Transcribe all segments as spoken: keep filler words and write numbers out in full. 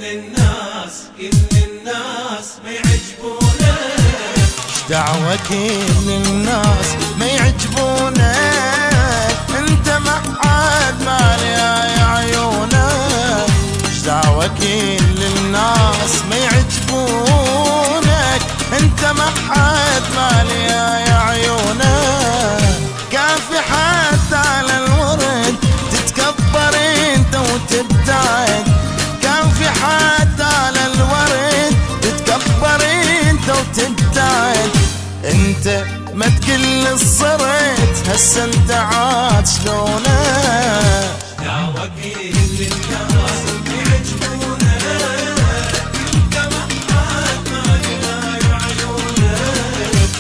الناس كل الناس ما يعجبونك. ايش دعوة كل الناس ما يعجبونك، انت ما حد مالي عيونك. ايش دعوة كل الناس ما يعجبونك، انت ما حد مالي عيونك. كافي حتى على الورد تتكبر انت وتبتعد، كافي حتى على الورد تتكبر انت وتبتعد. انت ما تقل الصرت هسه انت عاد شلونك. دعوة كل الناس ما يعجبونك، انت ما حد مالي عيونك.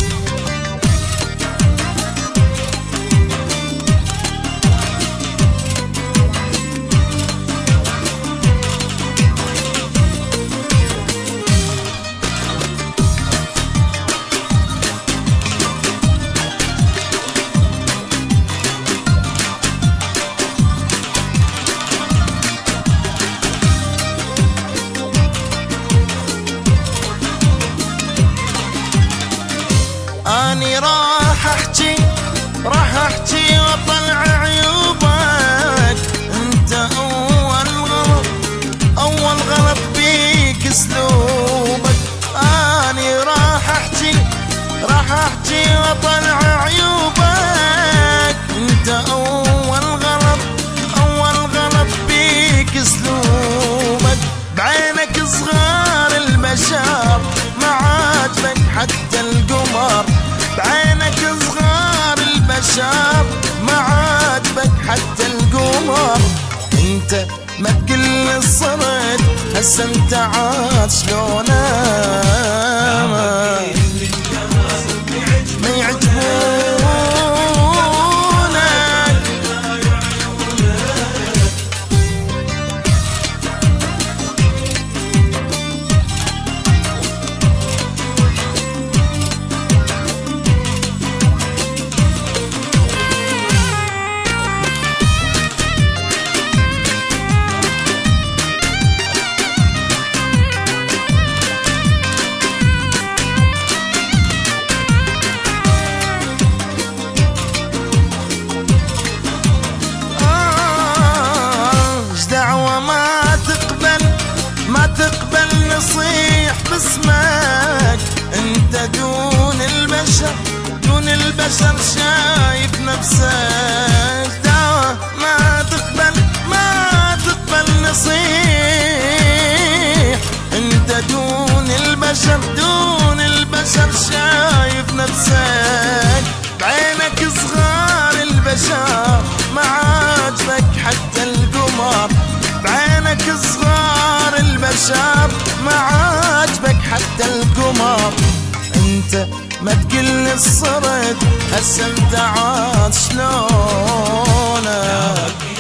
اني راح احكي راح احكي واطلع عيوبك. انت اول غلط اول غلط بيك اسلوبك. اني راح احكي راح احكي واطلع عيوبك. انت اول غلط اول غلط بيك اسلوبك. بعينك صغار البشر ما عاجبك حتى القمر. بعينك صغار البشر ما عاجبك حتى القمر. انت ما تقل الصرد هسه انت عاد شلونك. ما يعجبونك. ما تقبل نصيح باسمك. انت دون البشر دون البشر شايف نفسك. دعوة ما تقبل ما تقبل نصيح. انت دون البشر دون البشر شايف نفسك. بعينك صغار البشر ما عاجبك حتى القمر. بعينك صغار البشر ما عاجبك حتى القمر. انت ما تقل الصرد هسه انت عاد شلونك.